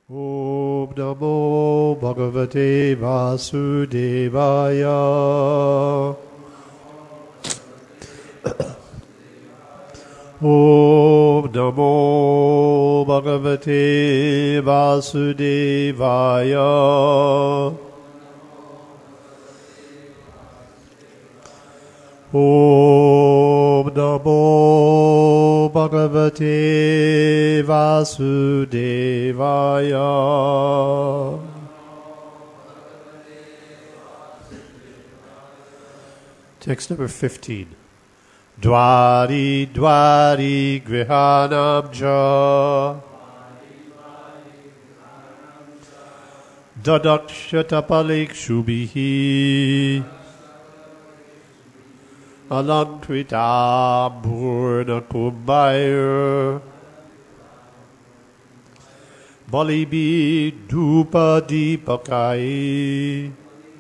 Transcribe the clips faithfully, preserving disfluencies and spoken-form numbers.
Om Namo Bhagavate Vasudevaya. Om Namo Bhagavate Vasudevaya. Om Namo Bhagavate Vasudevaya. Text number fifteen. Dwari Dwari Grihanam Cha Dadakshatapalik Shubhihi Alankrita Purna Kumbhaya Balibi Dhupa Deepakai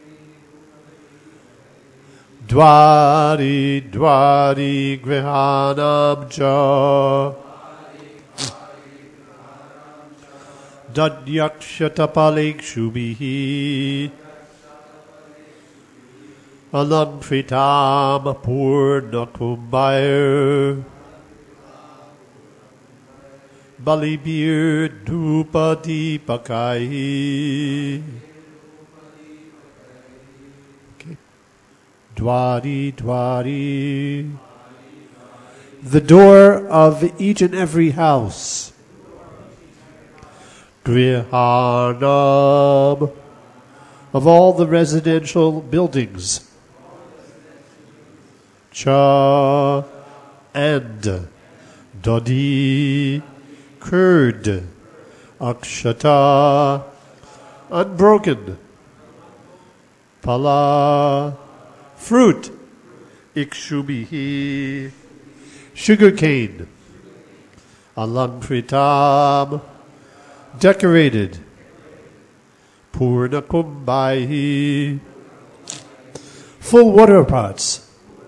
Dwari Dwari Grihanam Cha Dadyakshatapalik Shubhihi Alantritam Purna Kumbhaya Balibir Dhupa Deepakai. Dwari, Dwari, the door of each and every house. Grihanam, of all the residential buildings. Cha, and Dodi, curd. Akshata, unbroken. Pala, fruit. Ikshubhihi, sugar cane. Alankritam, decorated. Purna Kumbhaihi, full water pots.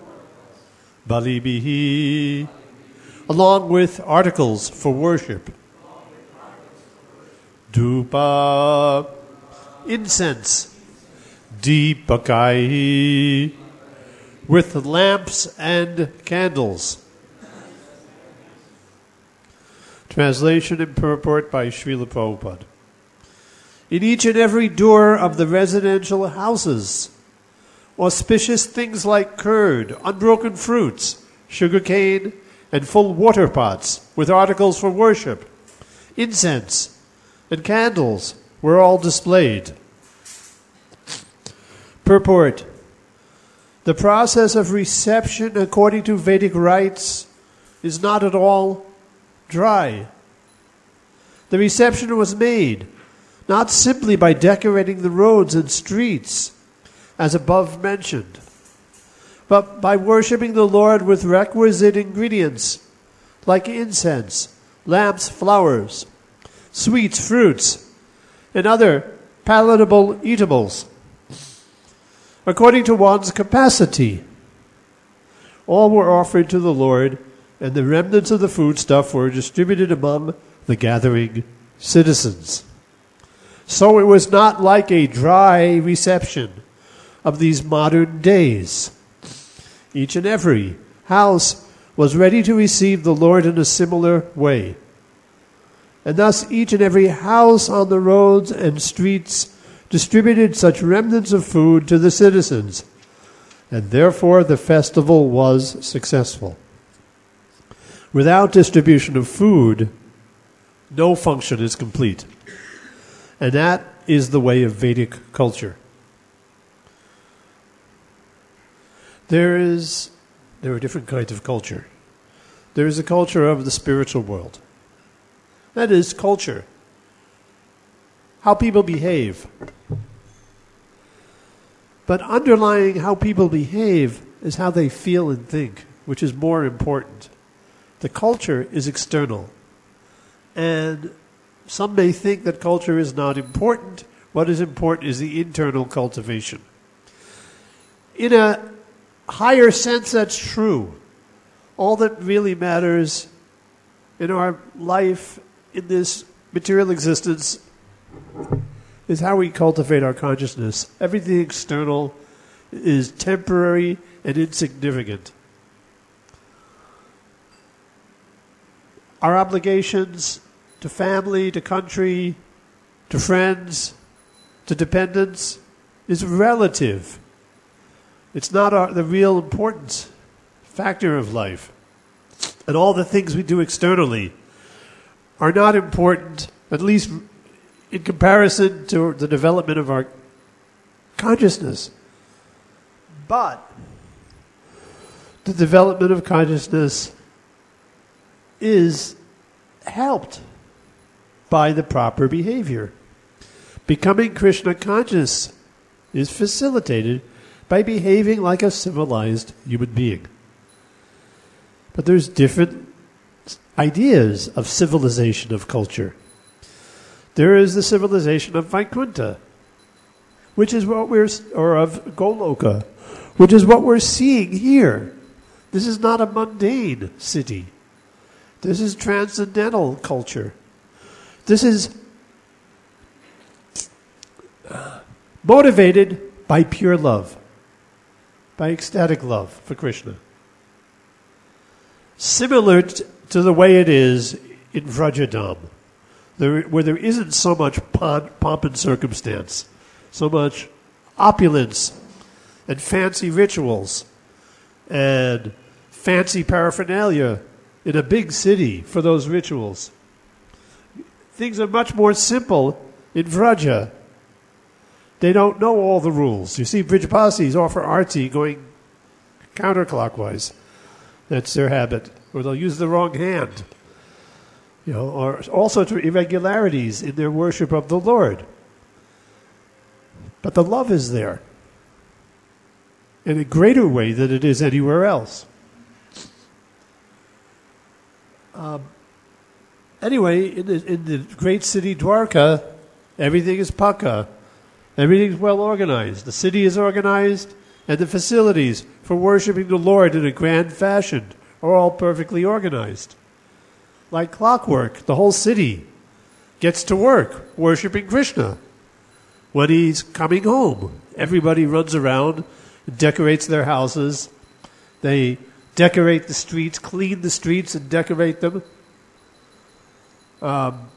Balibihi, along with articles for worship. Dhupa, incense. Deepakai, with lamps and candles. Translation and purport by Srila Prabhupada. In each and every door of the residential houses, auspicious things like curd, unbroken fruits, sugar cane, and full water pots with articles for worship, incense, and candles were all displayed. Purport. The process of reception according to Vedic rites is not at all dry. The reception was made not simply by decorating the roads and streets, as above mentioned, but by worshiping the Lord with requisite ingredients like incense, lamps, flowers, sweets, fruits, and other palatable eatables, according to one's capacity. All were offered to the Lord, and the remnants of the foodstuff were distributed among the gathering citizens. So it was not like a dry reception of these modern days. Each and every house was ready to receive the Lord in a similar way. And thus each and every house on the roads and streets distributed such remnants of food to the citizens, and therefore the festival was successful. Without distribution of food, no function is complete. And that is the way of Vedic culture. There is, there are different kinds of culture. There is a culture of the spiritual world. That is culture. How people behave. But underlying how people behave is how they feel and think, which is more important. The culture is external. And some may think that culture is not important. What is important is the internal cultivation. In a higher sense, that's true. All that really matters in our life, in this material existence, is how we cultivate our consciousness. Everything external is temporary and insignificant. Our obligations to family, to country, to friends, to dependents is relative. It's not our, the real importance factor of life. And all the things we do externally are not important, at least in comparison to the development of our consciousness. But the development of consciousness is helped by the proper behavior. Becoming Krishna conscious is facilitated by behaving like a civilized human being. But there's different ideas of civilization, of culture. There is the civilization of Vaikuntha, which is what we're, or of Goloka, which is what we're seeing here. This is not a mundane city. This is transcendental culture. This is motivated by pure love, by ecstatic love for Krishna. Similar t- to the way it is in Vrajadam, there, where there isn't so much pomp, pomp and circumstance, so much opulence and fancy rituals and fancy paraphernalia in a big city for those rituals. Things are much more simple in Vraja. They don't know all the rules. You see, Brijapasis offer arti going counterclockwise. That's their habit. Or they'll use the wrong hand. You know, or all sorts of irregularities in their worship of the Lord. But the love is there in a greater way than it is anywhere else. Um, anyway, in the, in the great city Dwarka, everything is paka. Everything's well organized. The city is organized, and the facilities for worshiping the Lord in a grand fashion are all perfectly organized. Like clockwork, the whole city gets to work worshiping Krishna. When he's coming home, everybody runs around and decorates their houses. They decorate the streets, clean the streets and decorate them. Um,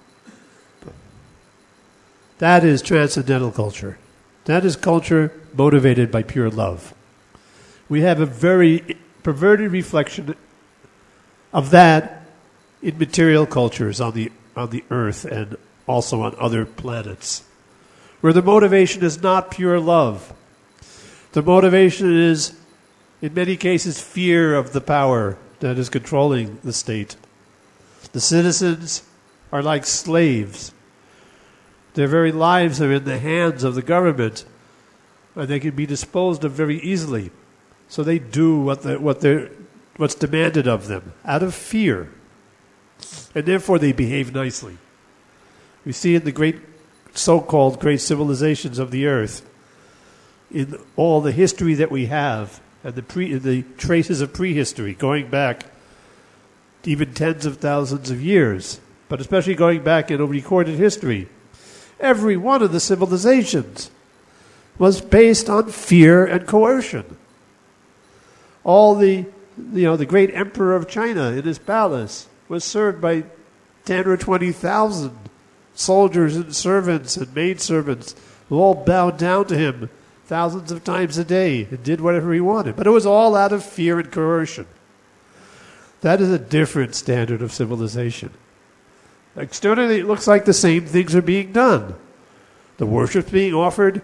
that is transcendental culture. That is culture motivated by pure love. We have a very perverted reflection of that in material cultures on the on the earth and also on other planets, where the motivation is not pure love. The motivation is, in many cases, fear of the power that is controlling the state. The citizens are like slaves. Their very lives are in the hands of the government, and they can be disposed of very easily. So they do what the, what they're, what's demanded of them out of fear, and therefore they behave nicely. We see in the great, so-called great civilizations of the earth, in all the history that we have, and the pre, the traces of prehistory going back even tens of thousands of years, but especially going back in a recorded history. Every one of the civilizations was based on fear and coercion. All the, you know, the great emperor of China in his palace was served by ten or twenty thousand soldiers and servants and maidservants who all bowed down to him thousands of times a day and did whatever he wanted. But it was all out of fear and coercion. That is a different standard of civilization. Externally, it looks like the same things are being done. The worship's being offered.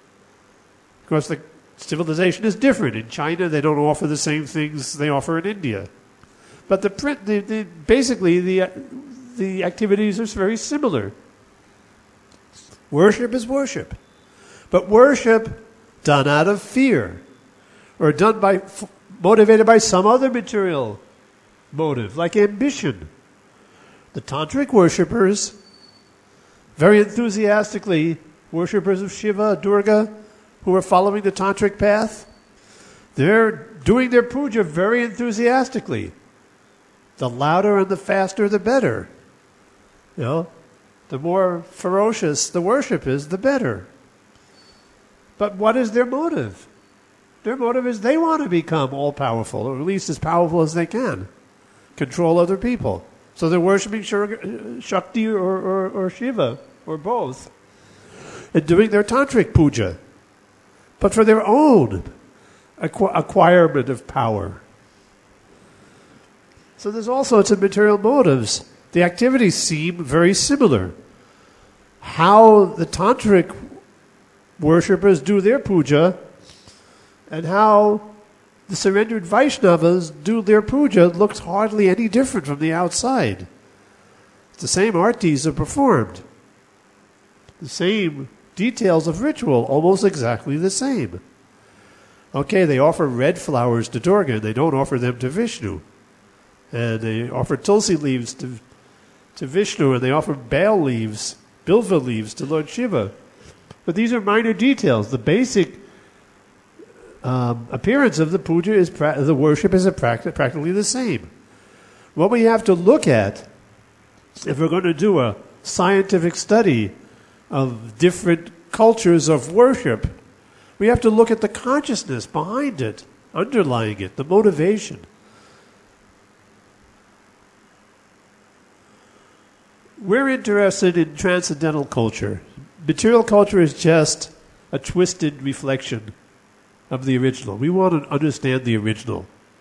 Of course, the civilization is different. In China, they don't offer the same things they offer in India. But the, print, the, the basically, the, the activities are very similar. Worship is worship. But worship done out of fear, or done by, motivated by some other material motive, like ambition. The tantric worshippers, very enthusiastically, worshippers of Shiva, Durga, who are following the tantric path, they're doing their puja very enthusiastically. The louder and the faster, the better. You know, The more ferocious the worship is, the better. But what is their motive? Their motive is they want to become all-powerful, or at least as powerful as they can, control other people. So they're worshiping Shakti or, or, or Shiva, or both, and doing their tantric puja, but for their own acqu- acquirement of power. So there's all sorts of material motives. The activities seem very similar. How the tantric worshippers do their puja and how the surrendered Vaishnavas do their puja looks hardly any different from the outside. The same artis are performed. The same details of ritual, almost exactly the same. Okay, they offer red flowers to Durga, and they don't offer them to Vishnu. And they offer tulsi leaves to, to Vishnu, and they offer bael leaves, bilva leaves to Lord Shiva. But these are minor details. The basic um, appearance of the puja is pra- the worship is a practi- practically the same. What we have to look at, if we're going to do a scientific study of different cultures of worship, we have to look at the consciousness behind it, underlying it, the motivation. We're interested in transcendental culture. Material culture is just a twisted reflection of the original. We want to understand the original.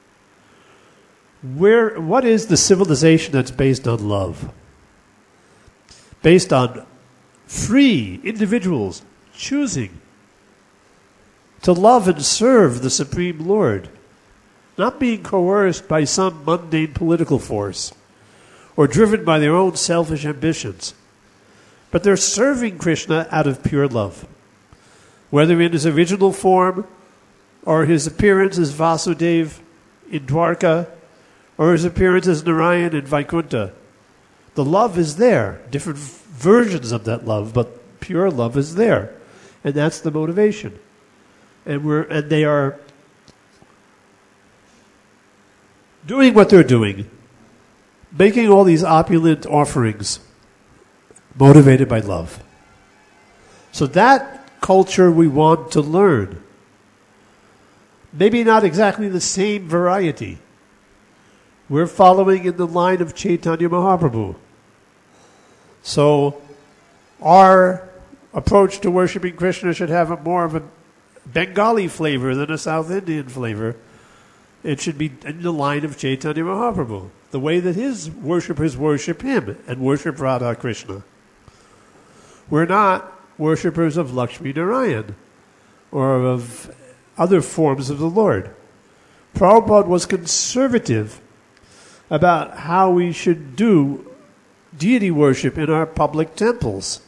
Where, what is the civilization that's based on love? Based on free individuals choosing to love and serve the Supreme Lord, not being coerced by some mundane political force or driven by their own selfish ambitions, but they're serving Krishna out of pure love, whether in his original form or his appearance as Vasudeva in Dwarka or his appearance as Narayan in Vaikuntha. The love is there, different versions of that love, but pure love is there, and that's the motivation. And we're and they are doing what they're doing, making all these opulent offerings, motivated by love. So that culture we want to learn. Maybe not exactly the same variety. We're following in the line of Chaitanya Mahaprabhu. So our approach to worshiping Krishna should have a more of a Bengali flavor than a South Indian flavor. It should be in the line of Chaitanya Mahaprabhu, the way that his worshippers worship him and worship Radha Krishna. We're not worshippers of Lakshmi Narayan or of other forms of the Lord. Prabhupada was conservative about how we should do deity worship in our public temples.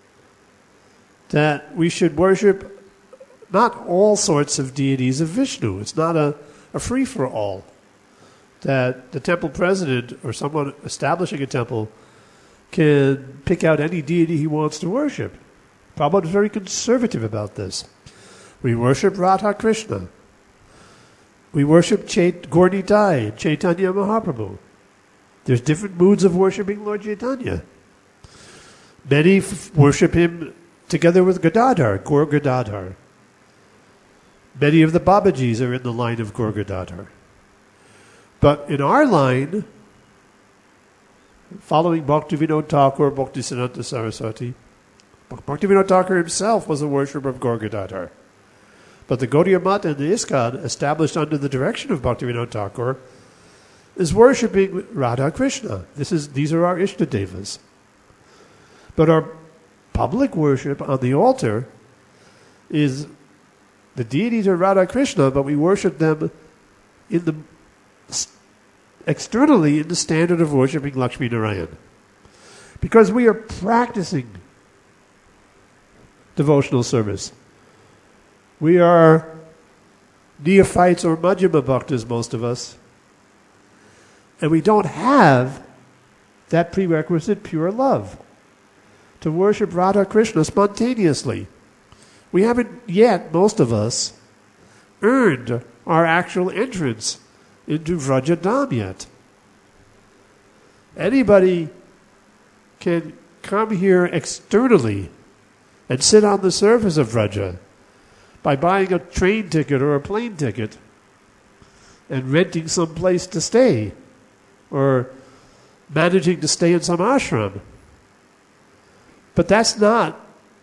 That we should worship not all sorts of deities of Vishnu. It's not a, a free-for-all. That the temple president or someone establishing a temple can pick out any deity he wants to worship. Prabhupada is very conservative about this. We worship Radha Krishna. We worship Chait- Gaur Nitai, Chaitanya Mahaprabhu. There's different moods of worshiping Lord Chaitanya. Many f- worship him together with Gadadhar, Gaur Gadadhar. Many of the Babajis are in the line of Gaur Gadadhar. But in our line, following Bhaktivinoda Thakur, Bhaktisiddhanta Saraswati, Bhaktivinoda Thakur himself was a worshipper of Gaur Gadadhar. But the Gaudiya Math and the ISKCON, established under the direction of Bhaktivinoda Thakur, is worshipping Radha Krishna. This is, these are our Ishtadevas. But our public worship on the altar is the deities are Radha Krishna, but we worship them in the externally in the standard of worshipping Lakshmi Narayan. Because we are practicing devotional service. We are neophytes or Madhyama Bhaktas, most of us. And we don't have that prerequisite pure love to worship Radha Krishna spontaneously. We haven't yet, most of us, earned our actual entrance into Vrajadam yet. Anybody can come here externally and sit on the surface of Vraja by buying a train ticket or a plane ticket and renting some place to stay or managing to stay in some ashram. But that's not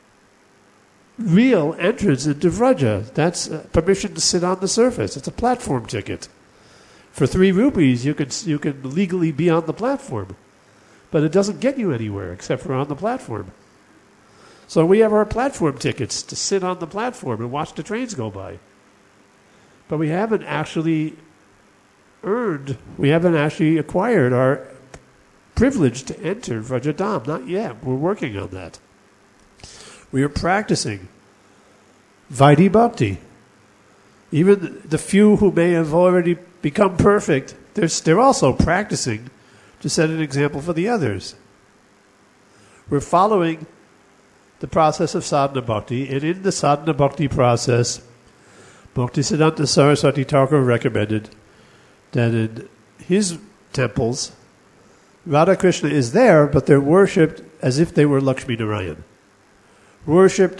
real entrance into Vraja. That's uh, permission to sit on the surface. It's a platform ticket. For three rupees, you can you can legally be on the platform, but it doesn't get you anywhere except for on the platform. So we have our platform tickets to sit on the platform and watch the trains go by. But we haven't actually earned, we haven't actually acquired our privilege to enter Vrajadam. Not yet. We're working on that. We are practicing Vaidhi Bhakti. Even the few who may have already become perfect, they're, they're also practicing to set an example for the others. We're following the process of sadhana bhakti, and in the sadhana bhakti process, Bhaktisiddhanta Saraswati Thakur recommended that in his temples, Radha Krishna is there, but they're worshipped as if they were Lakshmi Narayan. Worshipped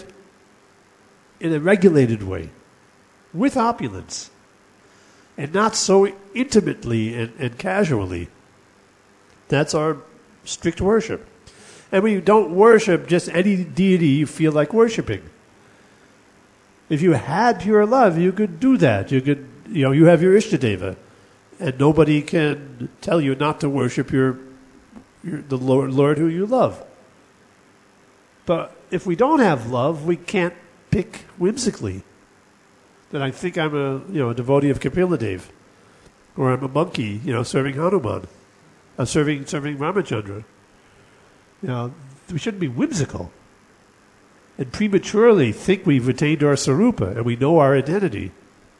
in a regulated way, with opulence, and not so intimately and, and casually. That's our strict worship. And we don't worship just any deity you feel like worshiping. If you had pure love, you could do that. You could, you know, you have your Ishtadeva, and nobody can tell you not to worship your, your the Lord, Lord who you love. But if we don't have love, we can't pick whimsically that I think I'm a you know a devotee of Kapila Dev, or I'm a monkey, you know, serving Hanuman, I'm serving serving Ramachandra. You know, we shouldn't be whimsical and prematurely think we've attained our sarupa and we know our identity.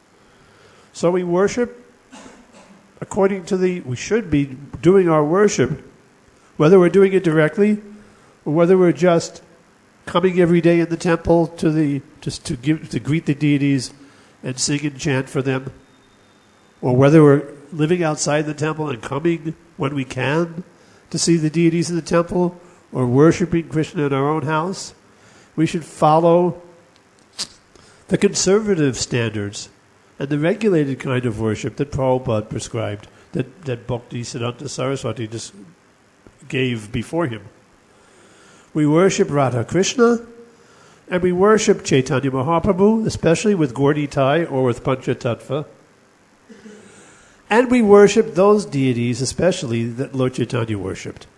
So we worship according to the, we should be doing our worship, whether we're doing it directly or whether we're just coming every day in the temple to the just to give to greet the deities and sing and chant for them, or whether we're living outside the temple and coming when we can to see the deities in the temple, or worshiping Krishna in our own house. We should follow the conservative standards and the regulated kind of worship that Prabhupada prescribed, that, that Bhaktisiddhanta Saraswati just gave before him. We worship Radha Krishna, and we worship Chaitanya Mahaprabhu, especially with Gaudi Tai or with Panchatattva. And we worship those deities, especially that Lord Chaitanya worshipped.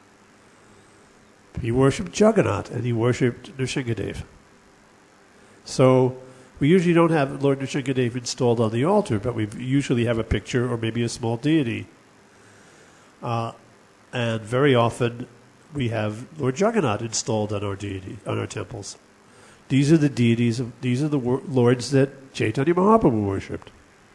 He worshipped Jagannath, and he worshipped Nrsingadev. So we usually don't have Lord Nrsingadev installed on the altar, but we usually have a picture or maybe a small deity. Uh, and very often we have Lord Jagannath installed on our deity, on our temples. These are the deities, of, these are the wor- lords that Chaitanya Mahaprabhu worshipped.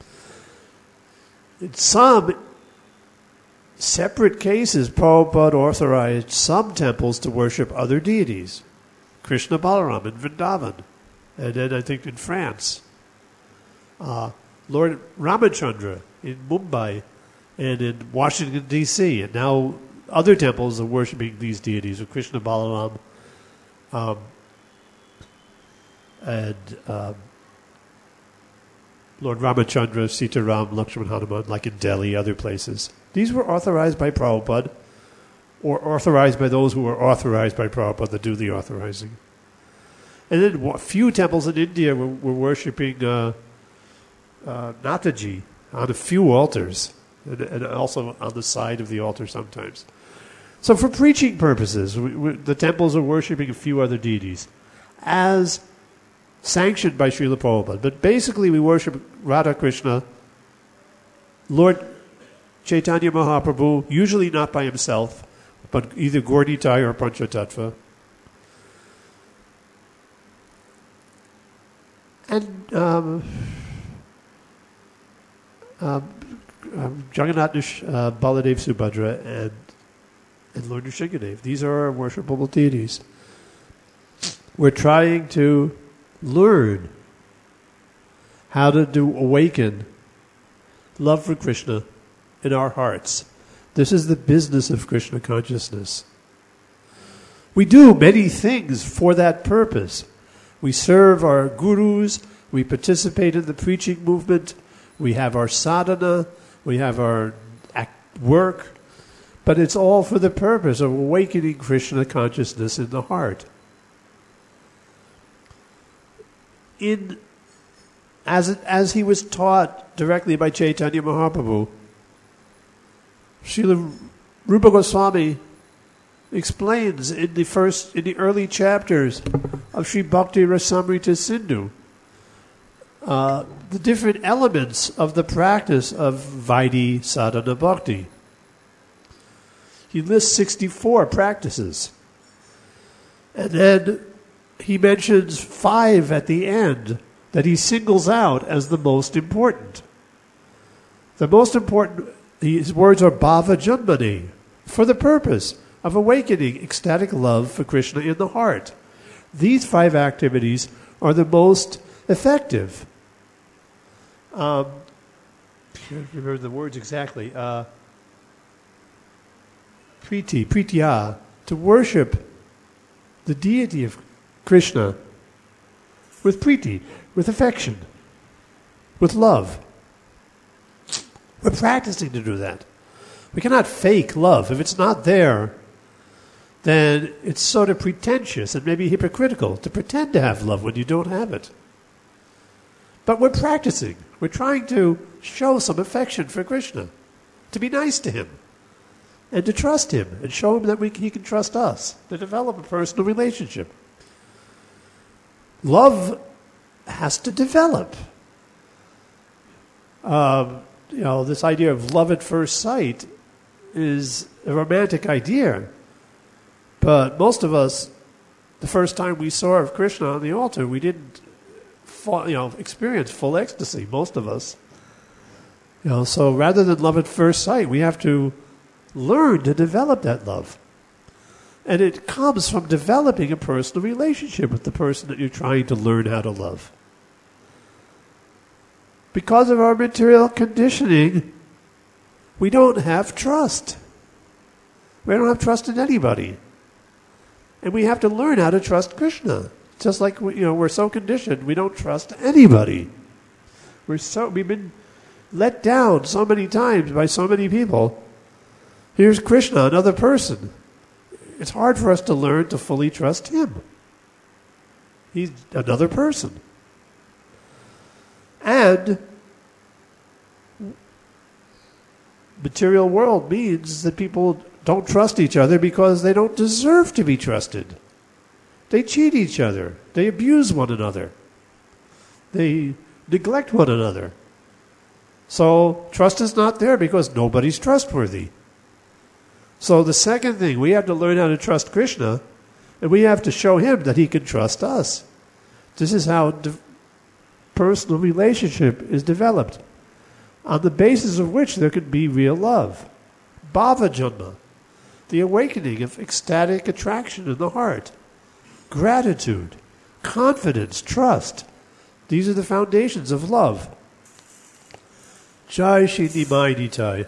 In some separate cases, Prabhupada authorized some temples to worship other deities. Krishna Balaram in Vrindavan, and then I think in France. Uh, Lord Ramachandra in Mumbai and in Washington, D C And now other temples are worshiping these deities of Krishna Balaram um, and um, Lord Ramachandra, Sitaram, Lakshman Hanuman, like in Delhi, other places. These were authorized by Prabhupada, or authorized by those who were authorized by Prabhupada to do the authorizing. And then a few temples in India were, were worshipping uh, uh, Nataji on a few altars, and, and also on the side of the altar sometimes. So for preaching purposes, we, we, the temples are worshipping a few other deities, as sanctioned by Srila Prabhupada. But basically we worship Radha Krishna, Lord Chaitanya Mahaprabhu, usually not by himself, but either Gaudi Tai or Panchatattva. And um, um, um, Jagannath, uh, Baladev, Subhadra, and, and Lord Nrsingadev. These are our worshipable deities. We're trying to learn how to do awaken love for Krishna in our hearts. This is the business of Krishna consciousness. We do many things for that purpose. We serve our gurus, we participate in the preaching movement, we have our sadhana, we have our act- work, but it's all for the purpose of awakening Krishna consciousness in the heart. In as it, as he was taught directly by Chaitanya Mahaprabhu, Srila Rupa Goswami explains in the first, in the early chapters of Sri Bhakti Rasamrita Sindhu, uh, the different elements of the practice of Vaidhi Sadhana Bhakti. He lists sixty-four practices. And then he mentions five at the end that he singles out as the most important. The most important, his words are bhava janmani, for the purpose of awakening ecstatic love for Krishna in the heart. These five activities are the most effective. Um, I can't remember the words exactly. Uh, priti, pritya, to worship the deity of Krishna with priti, with affection, with love. We're practicing to do that. We cannot fake love. If it's not there, then it's sort of pretentious and maybe hypocritical to pretend to have love when you don't have it. But we're practicing. We're trying to show some affection for Krishna, to be nice to him, and to trust him, and show him that we, he can trust us, to develop a personal relationship. Love has to develop. Um, you know, this idea of love at first sight is a romantic idea. But most of us, the first time we saw Krishna on the altar, we didn't fall, you know, experience full ecstasy, most of us. You know, so rather than love at first sight, we have to learn to develop that love. And it comes from developing a personal relationship with the person that you're trying to learn how to love. Because of our material conditioning, we don't have trust. We don't have trust in anybody. And we have to learn how to trust Krishna. Just like we, you know, we're so conditioned, we don't trust anybody. We're so we've been let down so many times by so many people. Here's Krishna, another person. It's hard for us to learn to fully trust him. He's another person. And material world means that people don't trust each other because they don't deserve to be trusted. They cheat each other. They abuse one another. They neglect one another. So trust is not there because nobody's trustworthy. So the second thing, we have to learn how to trust Krishna, and we have to show him that he can trust us. This is how de- personal relationship is developed, on the basis of which there can be real love. Bhava janma, the awakening of ecstatic attraction in the heart. Gratitude, confidence, trust. These are the foundations of love. Jai Shri Nimai Nitai.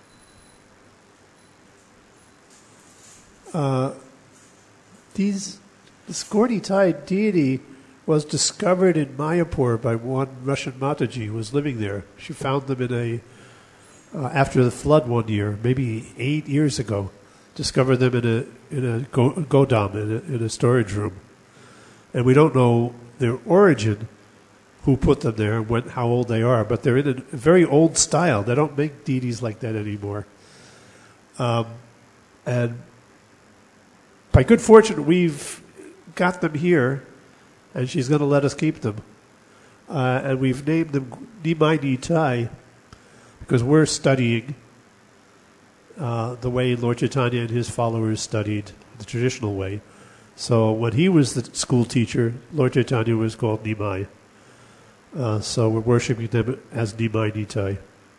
Uh, these, this Gaur Nitai deity was discovered in Mayapur by one Russian Mataji who was living there. She found them in a, uh, after the flood one year, maybe eight years ago, discovered them in a in a go, godam, in a, in a storage room. And we don't know their origin, who put them there, and when, how old they are, but they're in a very old style. They don't make deities like that anymore. Um, and by good fortune, we've got them here, and she's going to let us keep them. Uh, and we've named them Nimai Nitai because we're studying uh, the way Lord Chaitanya and his followers studied, the traditional way. So when he was the school teacher, Lord Chaitanya was called Nimai. Uh, so we're worshiping them as Nimai Nitai.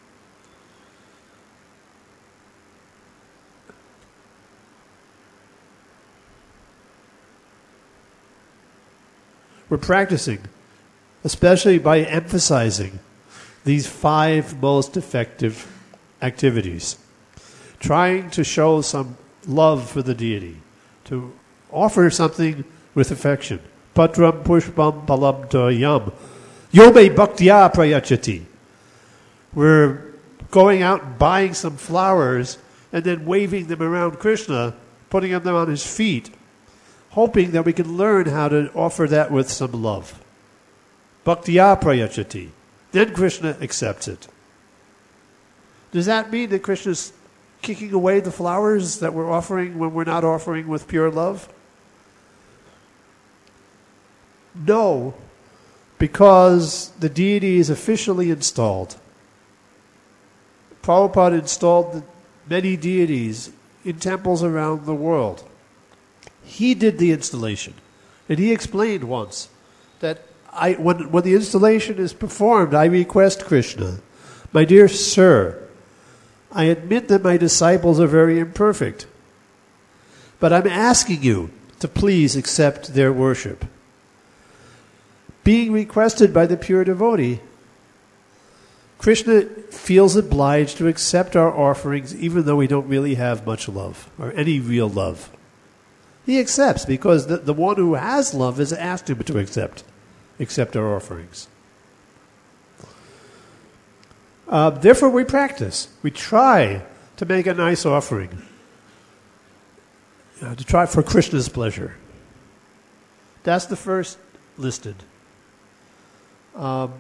We're practicing, especially by emphasizing these five most effective activities. Trying to show some love for the deity, to offer something with affection. Patram pushpam palam toyam. Yome bhaktya prayachati. We're going out and buying some flowers and then waving them around Krishna, putting them on his feet, hoping that we can learn how to offer that with some love. Bhaktya prayachati. Then Krishna accepts it. Does that mean that Krishna's kicking away the flowers that we're offering when we're not offering with pure love? No, because the deity is officially installed. Prabhupada installed many deities in temples around the world. He did the installation. And he explained once that I, when, when the installation is performed, I request Krishna, my dear sir, I admit that my disciples are very imperfect, but I'm asking you to please accept their worship. Being requested by the pure devotee, Krishna feels obliged to accept our offerings even though we don't really have much love or any real love. He accepts because the, the one who has love has asked him to accept, accept our offerings. Uh, therefore we practice. We try to make a nice offering. Uh, to try for Krishna's pleasure. That's the first listed. Um,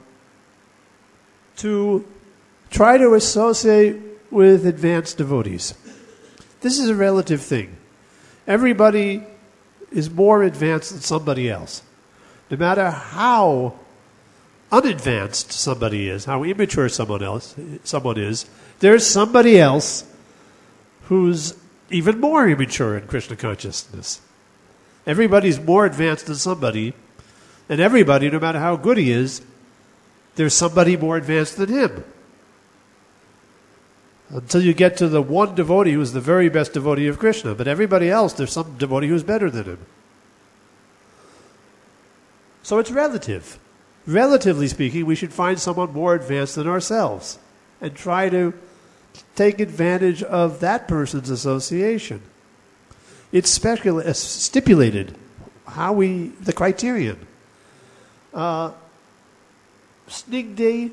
to try to associate with advanced devotees. This is a relative thing. Everybody is more advanced than somebody else. No matter how unadvanced somebody is, how immature someone else someone is, there's somebody else who's even more immature in Krishna consciousness. Everybody's more advanced than somebody, and everybody, no matter how good he is, there's somebody more advanced than him. Until you get to the one devotee who's the very best devotee of Krishna. But everybody else, there's some devotee who's better than him. So it's relative. Relatively speaking, we should find someone more advanced than ourselves and try to take advantage of that person's association. It's specula- uh, stipulated how we, the criterion. Uh, Snigde,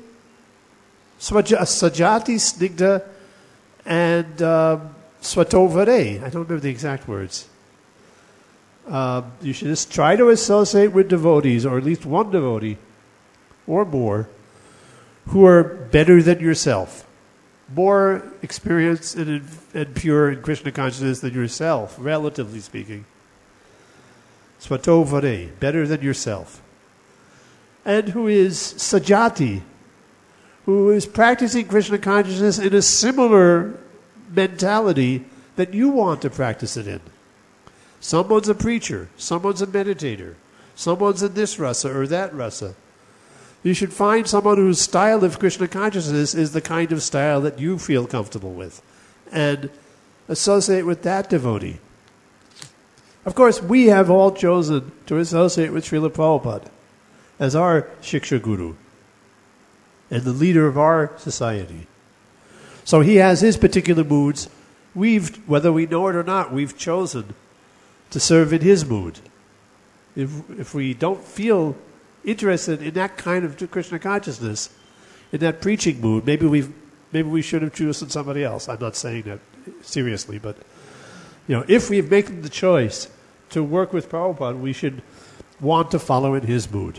Sajati, Snigda, and um, Swatovare. I don't remember the exact words. Um, you should just try to associate with devotees, or at least one devotee, or more, who are better than yourself, more experienced and, and pure in Krishna consciousness than yourself, relatively speaking. Swatovare, better than yourself. And who is Sajati, who is practicing Krishna consciousness in a similar mentality that you want to practice it in. Someone's a preacher, someone's a meditator, someone's in this rasa or that rasa. You should find someone whose style of Krishna consciousness is the kind of style that you feel comfortable with and associate with that devotee. Of course, we have all chosen to associate with Srila Prabhupada as our Shiksha Guru and the leader of our society. So he has his particular moods. We've, whether we know it or not, we've chosen to serve in his mood. If, if we don't feel interested in that kind of Krishna consciousness, in that preaching mood, maybe we've maybe we should have chosen somebody else. I'm not saying that seriously, but you know, if we've made the choice to work with Prabhupada, we should want to follow in his mood.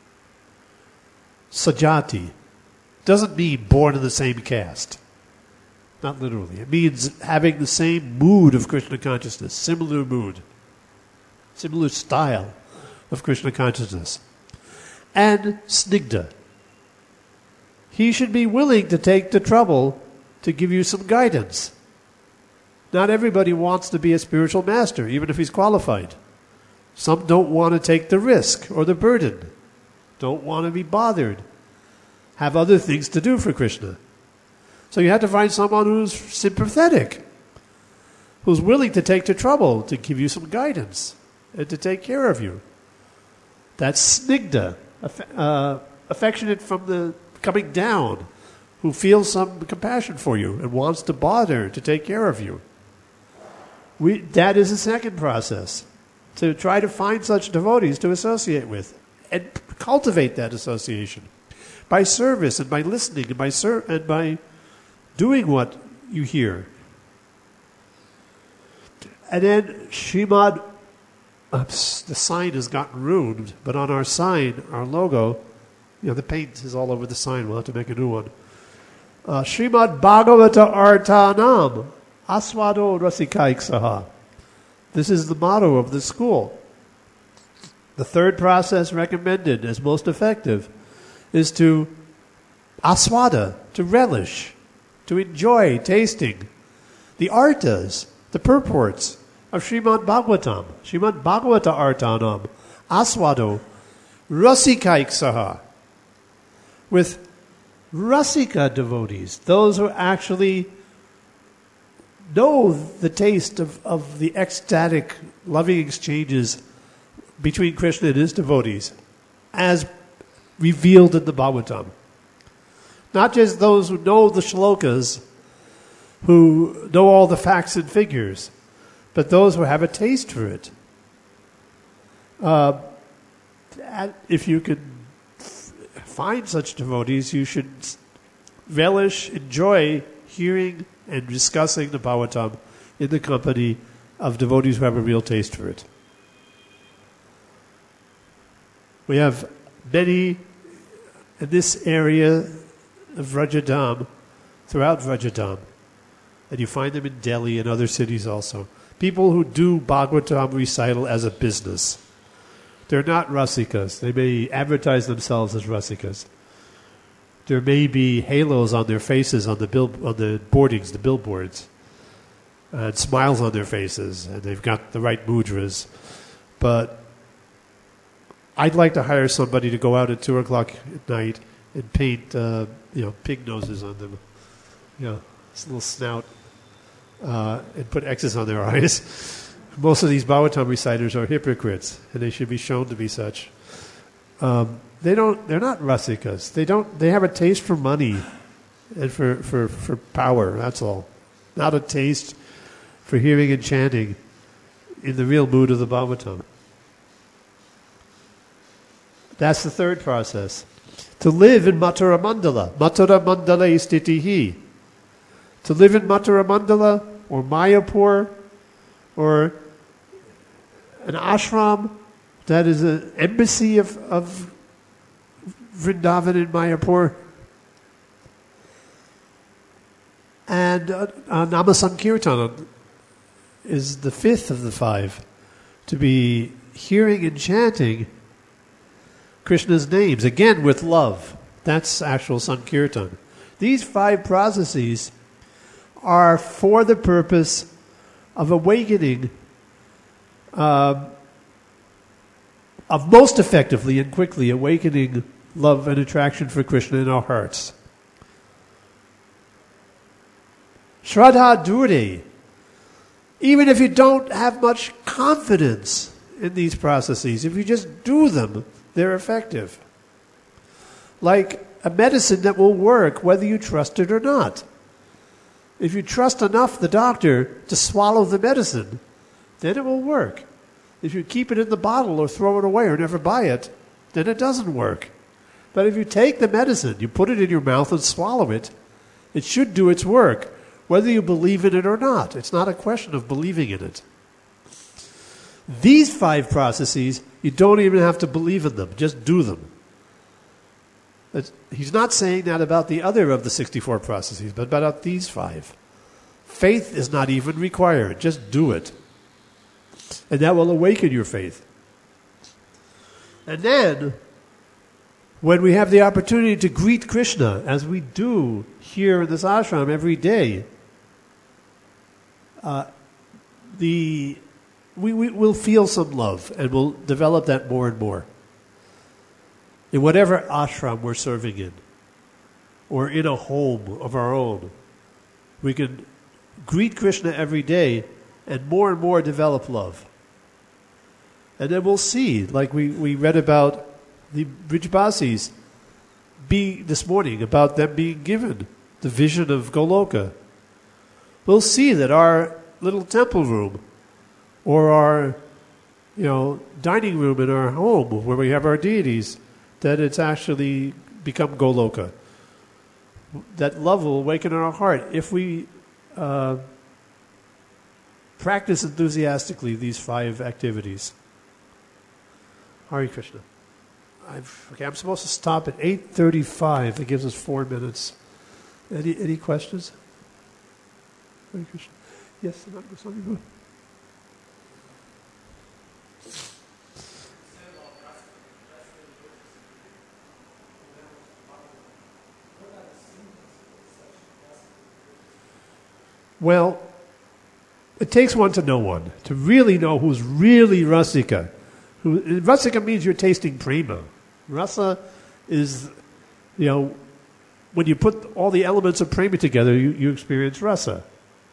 Sajati doesn't mean born in the same caste. Not literally. It means having the same mood of Krishna consciousness, similar mood, similar style of Krishna consciousness. And Snigda. He should be willing to take the trouble to give you some guidance. Not everybody wants to be a spiritual master, even if he's qualified. Some don't want to take the risk or the burden, don't want to be bothered, have other things to do for Krishna. So you have to find someone who's sympathetic, who's willing to take the trouble to give you some guidance and to take care of you. That's Snigda, uh, affectionate from the coming down, who feels some compassion for you and wants to bother to take care of you. We, that is the second process. to try to find such devotees to associate with and cultivate that association by service and by listening and by ser- and by doing what you hear. And then Srimad, uh, the sign has gotten ruined, but on our sign, our logo, you know, the paint is all over the sign. We'll have to make a new one. Uh, Srimad Bhagavata Artanam Aswado Rasikaiksaha. This is the motto of the school. The third process recommended as most effective is to aswada, to relish, to enjoy tasting the artas, the purports of Srimad Bhagavatam, Srimad Bhagavata Artanam, Aswado, Rasikaiksaha, with Rasika devotees, those who actually know the taste of, of the ecstatic, loving exchanges between Krishna and his devotees, as revealed in the Bhagavatam. Not just those who know the shlokas, who know all the facts and figures, but those who have a taste for it. Uh, if you can find such devotees, you should relish, enjoy hearing and discussing the Bhagavatam in the company of devotees who have a real taste for it. We have many in this area of Vrajadam, throughout Vrajadam, and you find them in Delhi and other cities also. People who do Bhagavatam recital as a business. They're not rasikas. They may advertise themselves as rasikas. There may be halos on their faces on the bill, on the boardings, the billboards, and smiles on their faces, and they've got the right mudras. But I'd like to hire somebody to go out at two o'clock at night and paint, uh, you know, pig noses on them, you know, this little snout, uh, and put X's on their eyes. Most of these Bhagavatam reciters are hypocrites, and they should be shown to be such. Um, they don't. They're not rasikas. They don't. They have a taste for money and for, for, for power. That's all. Not a taste for hearing and chanting in the real mood of the Bhagavatam. That's the third process. To live in Mathura Mandala, Mathura Mandala istitihi. To live in Mathura Mandala or Mayapur or an ashram that is an embassy of, of Vrindavan in Mayapur. And uh, uh, Nama Sankirtana is the fifth of the five. To be hearing and chanting Krishna's names, again with love. That's actual Sankirtan. These five processes are for the purpose of awakening, uh, of most effectively and quickly awakening love and attraction for Krishna in our hearts. Shraddha Dure. Even if you don't have much confidence in these processes, if you just do them, they're effective. Like a medicine that will work whether you trust it or not. If you trust enough the doctor to swallow the medicine, then it will work. If you keep it in the bottle or throw it away or never buy it, then it doesn't work. But if you take the medicine, you put it in your mouth and swallow it, it should do its work, whether you believe in it or not. It's not a question of believing in it. These five processes, you don't even have to believe in them. Just do them. It's, he's not saying that about the other of the sixty-four processes, but about these five. Faith is not even required. Just do it. And that will awaken your faith. And then, when we have the opportunity to greet Krishna, as we do here in this ashram every day, uh, the we, we will feel some love, and we'll develop that more and more. In whatever ashram we're serving in, or in a home of our own, we can greet Krishna every day and more and more develop love. And then we'll see, like we, we read about the Brijbasis be this morning, about them being given the vision of Goloka. We'll see that our little temple room or our you know, dining room in our home where we have our deities, that it's actually become Goloka. That love will awaken in our heart if we uh, practice enthusiastically these five activities. Hare Krishna. I've, okay, I'm supposed to stop at eight thirty-five. That gives us four minutes. Any any questions? Hare Krishna. Yes, Sanat Goswami. Well, it takes one to know one, to really know who's really Rasika. Who, Rasika means you're tasting prema. Rasa is, you know, when you put all the elements of prema together, you, you experience rasa.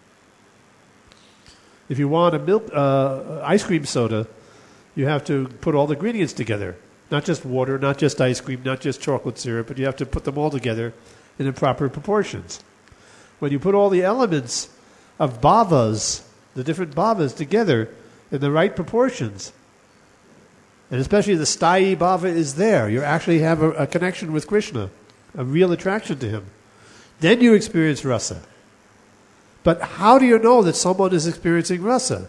If you want a milk, uh, ice cream soda, you have to put all the ingredients together. Not just water, not just ice cream, not just chocolate syrup, but you have to put them all together in the proper proportions. When you put all the elements of bhavas, the different bhavas together in the right proportions, and especially the sthayi bhava is there, you actually have a, a connection with Krishna, a real attraction to him. Then you experience rasa. But how do you know that someone is experiencing rasa?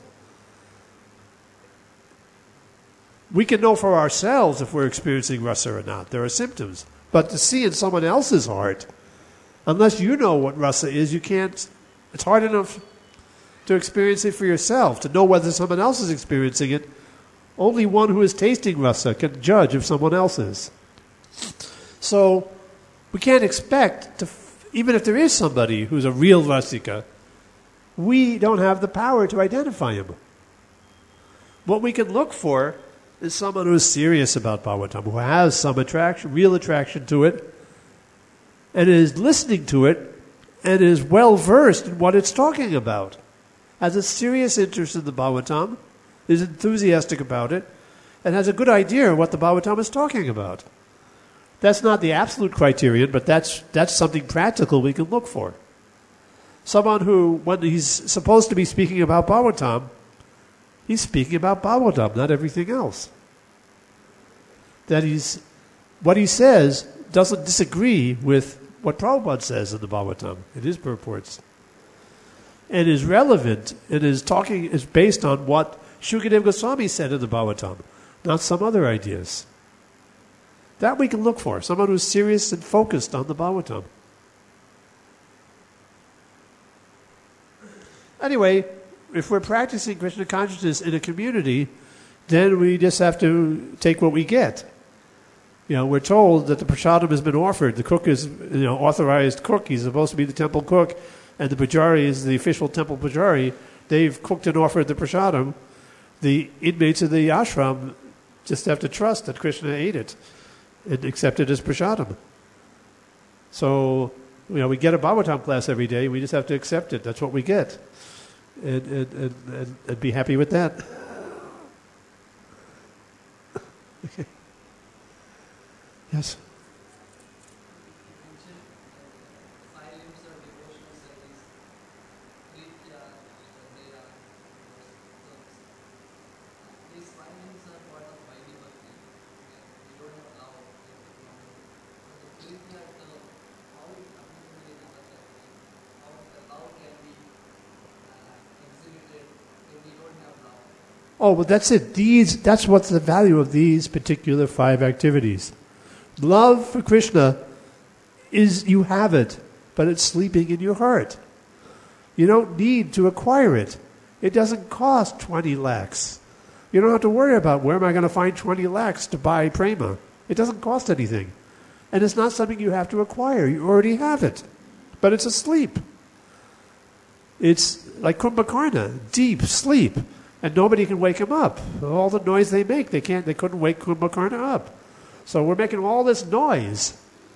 We can know for ourselves if we're experiencing rasa or not. There are symptoms. But to see in someone else's heart, unless you know what rasa is, you can't. It's hard enough to experience it for yourself, to know whether someone else is experiencing it. Only one who is tasting rasa can judge if someone else is. So we can't expect, to, even if there is somebody who's a real rasika, we don't have the power to identify him. What we can look for is someone who is serious about Bhagavatam, who has some attraction, real attraction to it, and is listening to it, and is well versed in what it's talking about, has a serious interest in the Bhagavatam, is enthusiastic about it, and has a good idea of what the Bhagavatam is talking about. That's not the absolute criterion, but that's that's something practical we can look for. Someone who, when he's supposed to be speaking about Bhagavatam, he's speaking about Bhagavatam, not everything else. That he's, what he says doesn't disagree with what Prabhupada says in the Bhagavatam, in his purports. And is relevant, and is talking, is based on what Shukadeva Goswami said in the Bhagavatam, not some other ideas. That we can look for, someone who's serious and focused on the Bhagavatam. Anyway, if we're practicing Krishna consciousness in a community, then we just have to take what we get. You know, we're told that the prasadam has been offered. The cook is, you know, authorized cook. He's supposed to be the temple cook, and the pujari is the official temple pujari. They've cooked and offered the prasadam. The inmates of the ashram just have to trust that Krishna ate it and accept it as prasadam. So, you know, we get a Bhagavatam class every day. We just have to accept it. That's what we get. And, and, and, and, and be happy with that. Okay. Yes? Oh, well, that's it. These, that's what's the value of these particular five activities. Love for Krishna is, you have it, but it's sleeping in your heart. You don't need to acquire it. It doesn't cost twenty lakhs. You don't have to worry about where am I going to find twenty lakhs to buy prema. It doesn't cost anything. And it's not something you have to acquire. You already have it. But it's asleep. It's like Kumbhakarna, deep sleep. And nobody can wake him up. All the noise they make, they can't. They couldn't wake Kumbhakarna up. So we're making all this noise.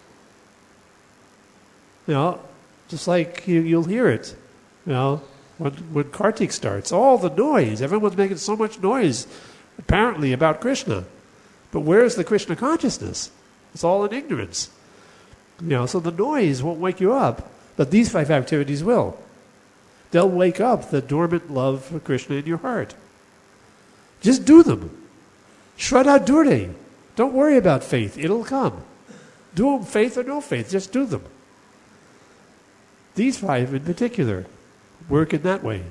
You know, just like you, you'll hear it. You know, when when Kartik starts, all the noise. Everyone's making so much noise, apparently, about Krishna. But where's the Krishna consciousness? It's all in ignorance. You know, so the noise won't wake you up, but these five activities will. They'll wake up the dormant love for Krishna in your heart. Just do them. Shraddha Durde. Don't worry about faith. It'll come. Do them faith or no faith. Just do them. These five in particular work in that way.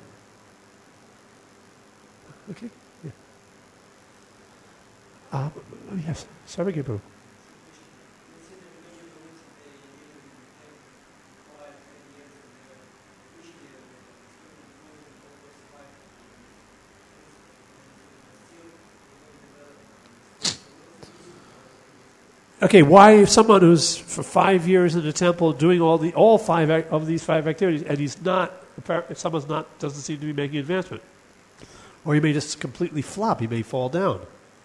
Okay? Yeah. Um, yes. Sorry, Gibbo. Okay, why someone who's for five years in the temple doing all the all five ac- of these five activities, and he's not, if someone's not, doesn't seem to be making advancement, or he may just completely flop, he may fall down.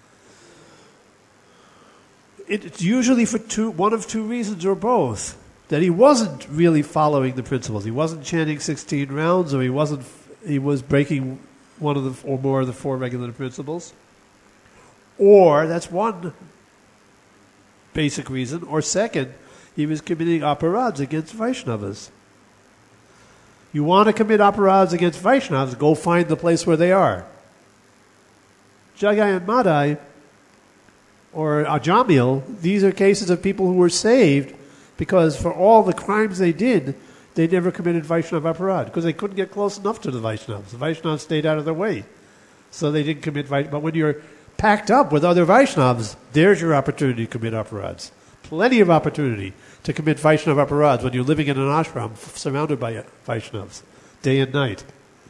It, it's usually for two, one of two reasons or both: that he wasn't really following the principles, he wasn't chanting sixteen rounds, or he wasn't, he was breaking one of the or more of the four regular principles, or that's one basic reason, or second, he was committing aparads against Vaishnavas. You want to commit aparads against Vaishnavas, go find the place where they are. Jagai and Madai, or Ajamil, these are cases of people who were saved because for all the crimes they did, they never committed Vaishnava aparad, because they couldn't get close enough to the Vaishnavas. The Vaishnavas stayed out of their way. So they didn't commit Vaishnava. But when you're packed up with other Vaishnavas, there's your opportunity to commit aparads. Plenty of opportunity to commit Vaishnava aparads when you're living in an ashram f- surrounded by Vaishnavas, day and night.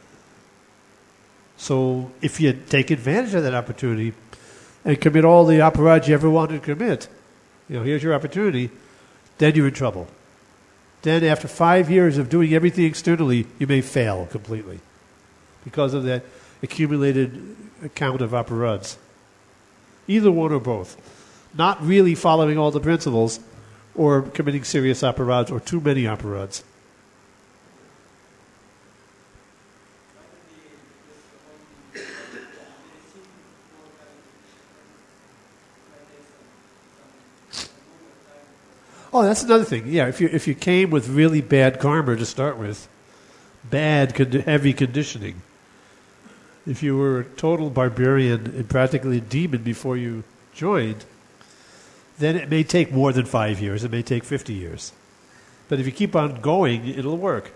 So if you take advantage of that opportunity and commit all the aparads you ever wanted to commit, you know, here's your opportunity, then you're in trouble. Then after five years of doing everything externally, you may fail completely because of that accumulated account of aparads. Either one or both. Not really following all the principles or committing serious aparads or too many aparads. Oh, that's another thing. Yeah, if you if you came with really bad karma to start with, bad, con- heavy conditioning, if you were a total barbarian and practically a demon before you joined, then it may take more than five years. It may take fifty years. But if you keep on going, it'll work.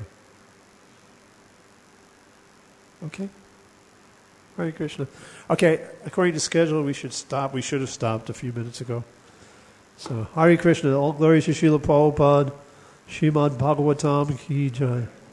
Okay? Hare Krishna. Okay, according to schedule, we should stop. We should have stopped a few minutes ago. So, Hare Krishna. All glories to Srila Prabhupada. Srimad Bhagavatam Ki Jai.